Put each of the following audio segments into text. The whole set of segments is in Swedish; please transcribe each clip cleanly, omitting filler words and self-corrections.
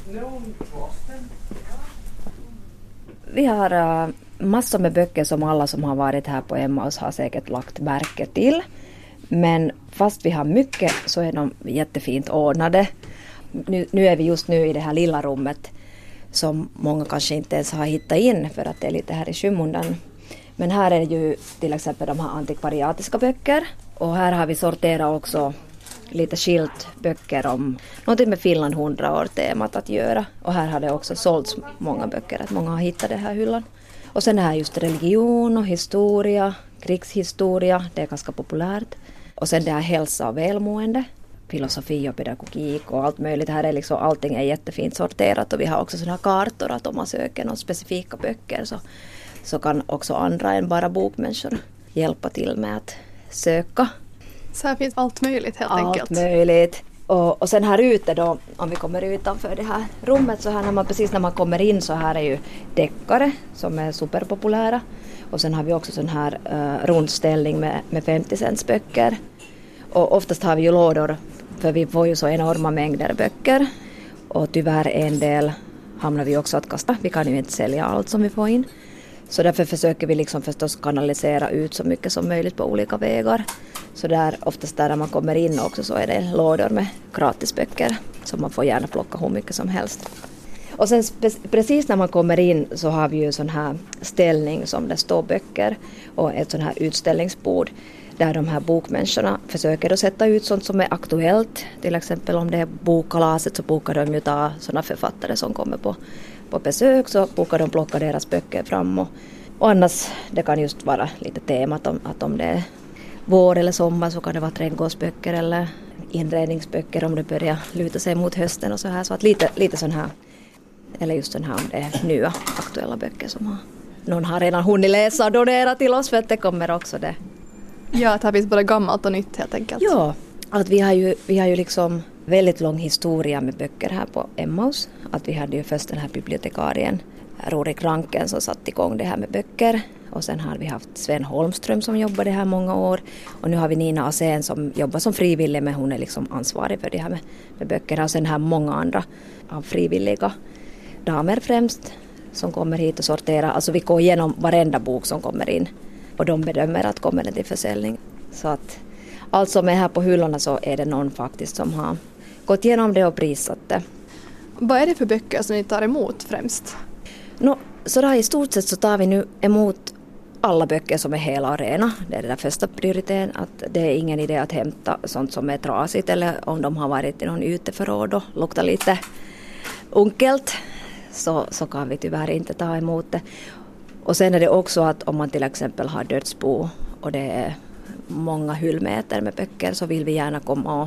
Vi har massor med böcker som alla som har varit här på Emmaus har säkert lagt märke till. Men fast vi har mycket så är de jättefint ordnade. Nu är vi just nu i det här lilla rummet som många kanske inte ens har hittat in för att det är lite här i skymundan. Men här är ju till exempel de här antikvariatiska böcker. Och här har vi sorterat också lite skilt böcker om någonting med Finland 100 år temat att göra. Och här har det också sålts många böcker, att många har hittat det här hyllan. Och sen är just religion och historia, krigshistoria, det är ganska populärt. Och sen det här hälsa och välmående, filosofi och pedagogik och allt möjligt. Här är liksom, allting är jättefint sorterat och vi har också sådana här kartor att om man söker några specifika böcker så kan också andra än bara bokmänniskor hjälpa till med att söka. Så här finns allt möjligt helt enkelt. Allt möjligt. Och sen här ute då, om vi kommer utanför det här rummet så här precis när man kommer in så här är ju deckare som är superpopulära. Och sen har vi också sån här rundställning med 50 cents böcker. Och oftast har vi ju lådor för vi får ju så enorma mängder böcker. Och tyvärr en del hamnar vi också att kasta. Vi kan ju inte sälja allt som vi får in. Så därför försöker vi liksom förstås kanalisera ut så mycket som möjligt på olika vägar. Så där, oftast där man kommer in också så är det lådor med gratisböcker. Så man får gärna plocka hur mycket som helst. Och sen precis när man kommer in så har vi ju sån här ställning som det står böcker. Och ett sån här utställningsbord där de här bokmänniskorna försöker att sätta ut sånt som är aktuellt. Till exempel om det är bokkalaset så bokar de ju ta såna författare som kommer på besök så bokar de plocka deras böcker fram. Och annars det kan just vara lite temat att om det är vår eller sommar så kan det vara trädgårdsböcker eller inredningsböcker om det börjar luta sig mot hösten och så här. Så att lite sån här, eller just den här om det är nya aktuella böcker som någon har redan hunnit läsa och donera till oss för att det kommer också det. Ja, att här finns både gammalt och nytt helt enkelt. Ja, att vi har ju liksom väldigt lång historia med böcker här på Emmaus. Att vi hade ju först den här bibliotekarien Rorik Ranken som satt igång det här med böcker. Och sen har vi haft Sven Holmström som jobbade här många år. Och nu har vi Nina Asén som jobbar som frivillig men hon är liksom ansvarig för det här med böcker. Och sen har många andra av frivilliga damer främst som kommer hit och sorterar. Alltså vi går igenom varenda bok som kommer in. Och de bedömer att kommer den till försäljning. Så att allt som är här på hyllorna så är det någon faktiskt som har gått igenom det och prisat det. Vad är det för böcker som ni tar emot främst? Så där i stort sett så tar vi nu emot alla böcker som är hela och rena. Det är den första prioriteten att det är ingen idé att hämta sånt som är trasigt eller om de har varit i någon uteförråd och luktar lite unkelt så kan vi tyvärr inte ta emot det. Och sen är det också att om man till exempel har dödsbo och det är många hyllmeter med böcker så vill vi gärna komma och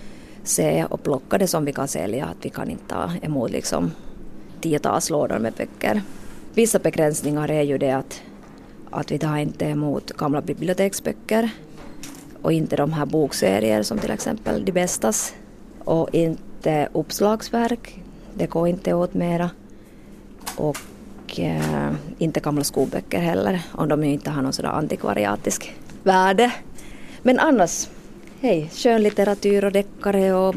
se och plocka det som vi kan sälja. Att vi kan inte ta emot liksom tiotals lådor med böcker. Vissa begränsningar är ju det att vi tar inte emot gamla biblioteksböcker och inte de här bokserier som till exempel De Bästas och inte uppslagsverk. Det går inte åt mera. Och inte gamla skolböcker heller om de inte har någon sådär antikvariatisk värde. Men annars, skönlitteratur och deckare och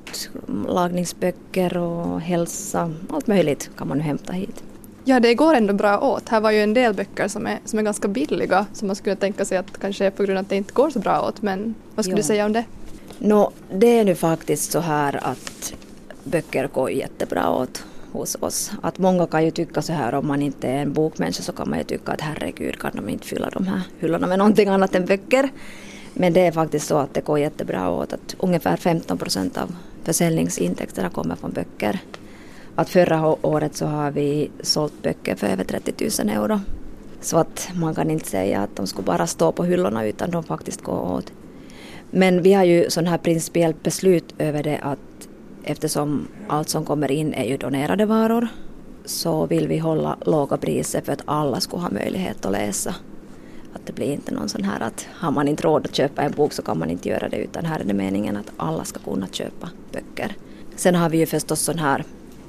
matlagningsböcker och hälsa, allt möjligt kan man nu hämta hit. Ja, det går ändå bra åt. Här var ju en del böcker som är ganska billiga som man skulle tänka sig att kanske är på grund av att det inte går så bra åt. Men vad skulle du säga om det? Det är nu faktiskt så här att böcker går jättebra åt hos oss. Att många kan ju tycka så här om man inte är en bokmänniska så kan man ju tycka att herregud kan de inte fylla de här hyllorna med någonting annat än böcker. Men det är faktiskt så att det går jättebra åt att ungefär 15% av försäljningsintäkterna kommer från böcker. Att förra året så har vi sålt böcker för över 30 000 euro. Så att man kan inte säga att de skulle bara stå på hyllorna utan de faktiskt går åt. Men vi har ju sån här principiellt beslut över det att eftersom allt som kommer in är ju donerade varor så vill vi hålla låga priser för att alla ska ha möjlighet att läsa. Att det blir inte någon sån här att har man inte råd att köpa en bok så kan man inte göra det utan här är det meningen att alla ska kunna köpa böcker. Sen har vi ju förstås sån här,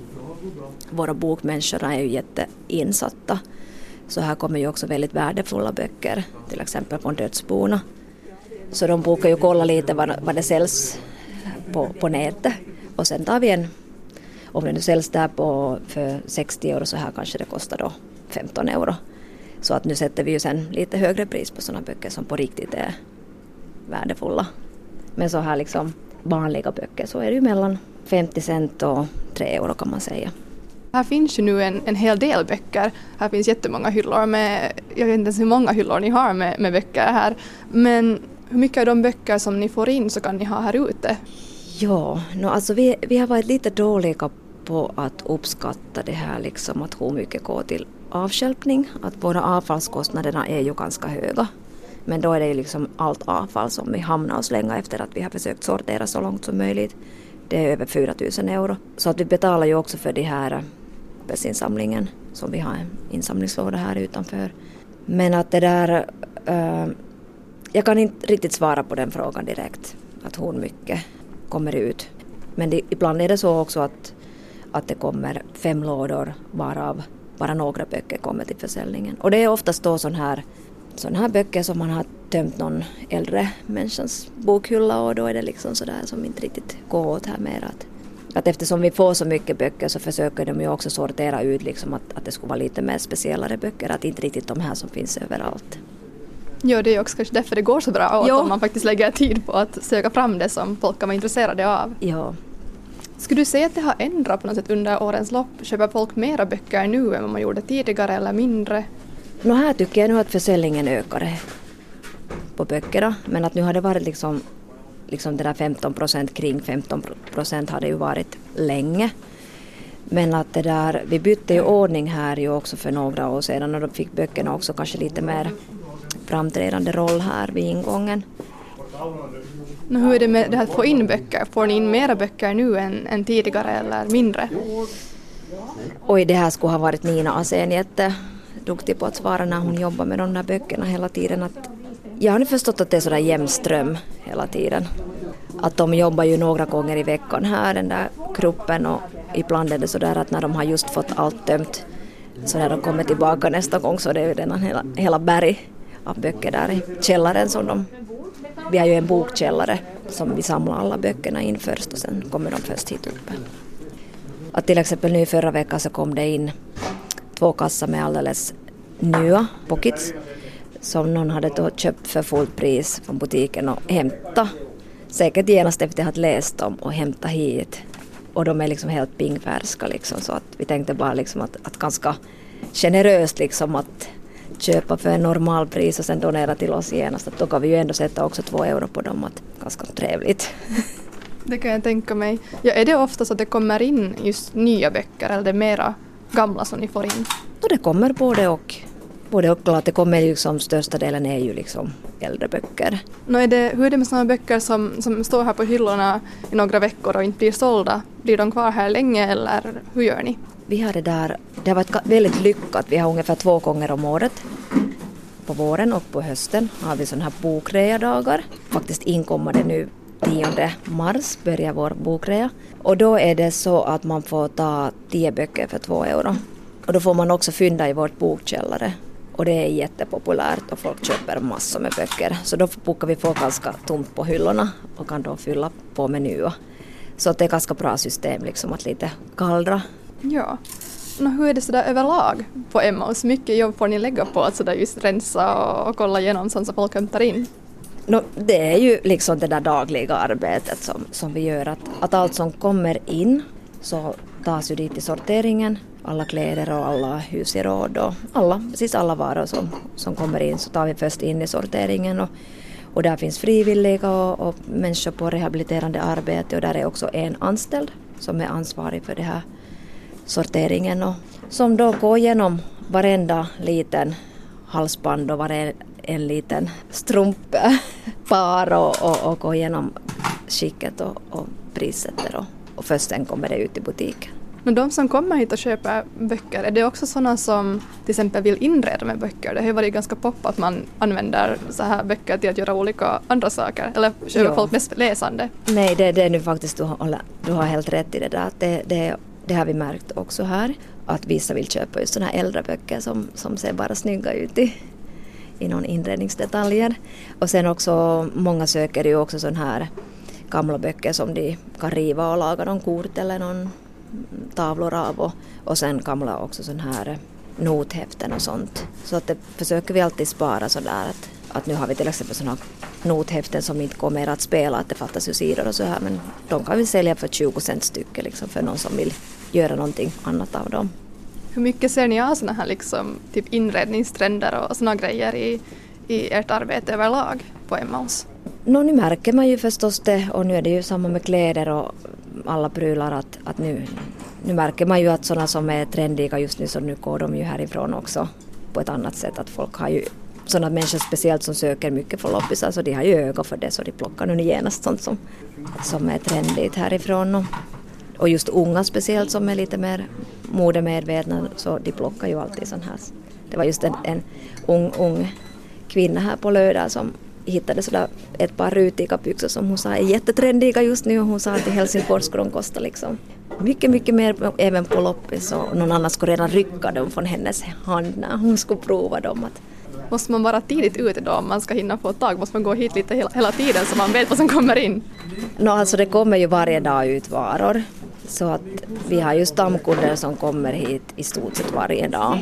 våra bokmänniskor är ju jätteinsatta så här kommer ju också väldigt värdefulla böcker till exempel från dödsborna. Så de brukar ju kolla lite vad det säljs på nätet. Och sen tar vi Om det nu säljs där för 60 euro så här kanske det kostar då 15 euro. Så att nu sätter vi ju sen lite högre pris på sådana böcker som på riktigt är värdefulla. Men så här liksom vanliga böcker så är det ju mellan 50 cent och 3 euro kan man säga. Här finns ju nu en hel del böcker. Här finns jättemånga hyllor med, jag vet inte ens hur många hyllor ni har med böcker här. Men hur mycket av de böcker som ni får in så kan ni ha här ute? Ja, alltså vi har varit lite dåliga på att uppskatta det här liksom att hur mycket går till avstjälpning. Att våra avfallskostnaderna är ju ganska höga. Men då är det ju liksom allt avfall som vi hamnar och slänga efter att vi har försökt sortera så långt som möjligt. Det är över 4 000 euro. Så att vi betalar ju också för det här insamlingen som vi har en insamlingslåda här utanför. Men att det där, jag kan inte riktigt svara på den frågan direkt. Att hur mycket kommer ut. Men ibland är det så också att det kommer 5 lådor varav bara några böcker kommer till försäljningen. Och det är oftast då sån här böcker som man har tömt någon äldre människans bokhylla och då är det liksom sådär som inte riktigt går åt här mer. Att eftersom vi får så mycket böcker så försöker de ju också sortera ut liksom att det skulle vara lite mer speciellare böcker. Att inte riktigt de här som finns överallt. Ja, det är också kanske därför det går så bra åt om man faktiskt lägger tid på att söka fram det som folk kan vara intresserade av. Ja. Skulle du säga att det har ändrat på något sätt under årens lopp? Köper folk mera böcker nu än vad man gjorde tidigare eller mindre? Här tycker jag nu att försäljningen ökar på böckerna. Men att nu har det varit liksom det där 15%, kring 15% har det ju varit länge. Men att det där, vi bytte ju ordning här ju också för några år sedan och då fick böckerna också kanske lite mer framträdande roll här vid ingången. Hur är det med det här att få in böcker? Får ni in mera böcker nu än tidigare eller mindre? Oj, det här skulle ha varit Nina Asén jätteduktig på att svara när hon jobbar med de där böckerna hela tiden. Jag har nu förstått att det är sådär jämnström hela tiden. Att de jobbar ju några gånger i veckan här, den där gruppen, och ibland är det sådär att när de har just fått allt tömt så när de kommer tillbaka nästa gång så är det ju redan hela berg av böcker där i källaren som vi har ju en bokkällare som vi samlar alla böckerna in först och sen kommer de först hit uppe. Att till exempel nu förra veckan så kom det in 2 kassar med alldeles nya pockets som någon hade då köpt för fullt pris från butiken och hämtat. Säkert genast efter att ha läst dem och hämtat hit. Och de är liksom helt pingfärska liksom, så att vi tänkte bara liksom att ganska generöst liksom att köpa för en normal pris och sen donera till oss genast. Att då kan vi ju ändå sätta också 2 euro på dem. Att ganska trevligt. Det kan jag tänka mig. Ja, är det ofta så att det kommer in just nya böcker eller är det mera gamla som ni får in? Och det kommer både och. Klart, det kommer ju som största delen är ju liksom äldre böcker. Hur är det med sådana böcker som står här på hyllorna i några veckor och inte blir sålda? Blir de kvar här länge eller hur gör ni? Vi har det har varit väldigt lyckat. Vi har ungefär 2 gånger om året. På våren och på hösten har vi sådana här bokreadagar. Faktiskt inkommande nu 10 mars börjar vår bokrea. Och då är det så att man får ta 10 böcker för 2 euro. Och då får man också fynda i vårt bokkällare. Och det är jättepopulärt och folk köper massor med böcker. Så då brukar vi få ganska tomt på hyllorna och kan då fylla på med nya. Så det är ganska bra system liksom att lite gallra. Ja. Hur är det sådär överlag på Emmaus? Mycket jobb får ni lägga på att sådär just rensa och kolla igenom sånt som folk hämtar in? Det är ju liksom det där dagliga arbetet som vi gör. Att allt som kommer in så tas ju dit i sorteringen. Alla kläder och alla husgeråd och precis alla varor som kommer in så tar vi först in i sorteringen. Och där finns frivilliga och människor på rehabiliterande arbete och där är också en anställd som är ansvarig för det här sorteringen och som då går igenom varenda liten halsband och en liten strumppar och går igenom skicket och prissätter och först sen kommer det ut i butiken. Men de som kommer hit och köper böcker, är det också sådana som till exempel vill inreda med böcker? Det har varit ganska pop att man använder så här böcker till att göra olika andra saker. Eller köper folk mest läsande? Nej, det är nu faktiskt, du har helt rätt i det där. Det har vi märkt också här. Att vissa vill köpa just sådana här äldre böcker som ser bara snygga ut i någon inredningsdetaljer. Och sen också, många söker ju också sådana här gamla böcker som de kan riva och laga någon kort eller någon tavlor av och sen gamla också sån här nothäften och sånt. Så att det försöker vi alltid spara sådär att nu har vi till exempel sådana nothäften som inte kommer att spela, att det fattas ju sidor och så här, men de kan vi sälja för 20 cent stycke liksom, för någon som vill göra någonting annat av dem. Hur mycket ser ni av såna här liksom, typ inredningstrender och såna grejer i ert arbete överlag på Emmaus? Nu märker man ju förstås det, och nu är det ju samma med kläder och alla prylar, att nu märker man ju att sådana som är trendiga just nu, så nu går de ju härifrån också på ett annat sätt, att folk har ju sådana människor speciellt som söker mycket för loppisar, så de har ju ögon för det, så de plockar nu genast sånt som är trendigt härifrån. Och just unga speciellt som är lite mer modemedvetna, så de plockar ju alltid sån här. Det var just en ung kvinna här på lördag som hittade sådär ett par rutiga byxor som hon sa är jättetrendiga just nu, och hon sa att i Helsingfors skulle de kosta liksom mycket mer även på loppis, och någon annan skulle redan rycka dem från hennes hand när hon skulle prova dem. Måste man vara tidigt ute då om man ska hinna få tag? Måste man gå hit lite hela tiden så man vet vad som kommer in? Alltså det kommer ju varje dag ut varor. Så att vi har ju stamkunder som kommer hit i stort sett varje dag.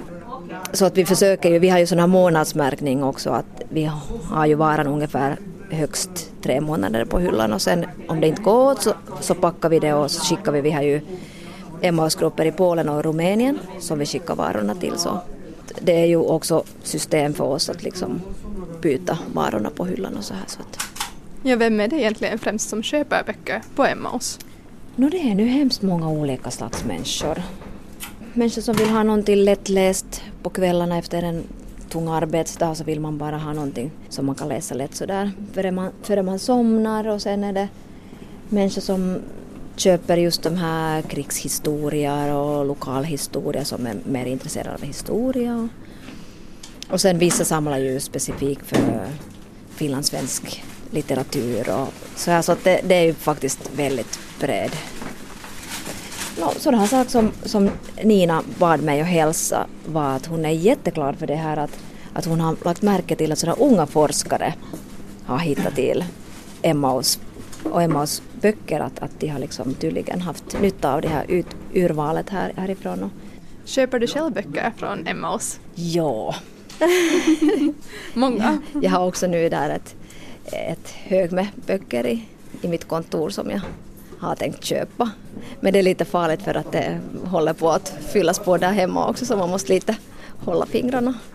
Så att vi försöker ju, vi har ju sån här månadsmärkning också, att vi har ju varan ungefär högst 3 månader på hyllan, och sen om det inte går åt så packar vi det och så skickar vi har ju Emmausgrupper i Polen och Rumänien som vi skickar varorna till, så det är ju också system för oss att liksom byta varorna på hyllan och så här. Så att. Ja, vem är det egentligen främst som köper böcker på Emmaus? Det är nu hemskt många olika slags människor. Människor som vill ha någonting lättläst på kvällarna efter en tung arbetsdag, så vill man bara ha någonting som man kan läsa lätt sådär före man somnar. Och sen är det människor som köper just de här krigshistorier och lokalhistorier som är mer intresserade av historia. Och sen vissa samlar ju specifikt för finlandssvensk litteratur och så här, så att det är ju faktiskt väldigt bred. Sådana saker som Nina bad mig att hälsa var att hon är jätteglad för det här, att hon har lagt märke till att sådana unga forskare har hittat till Emmaus och Emmaus böcker, att de har liksom tydligen haft nytta av det här urvalet härifrån. Köper du själv böcker från Emmaus? Ja. Många? Jag har också nu där ett hög med böcker i mitt kontor som jag har tänkt köpa. Men det är lite farligt för att det håller på att fyllas på där hemma också, så man måste lite hålla fingrarna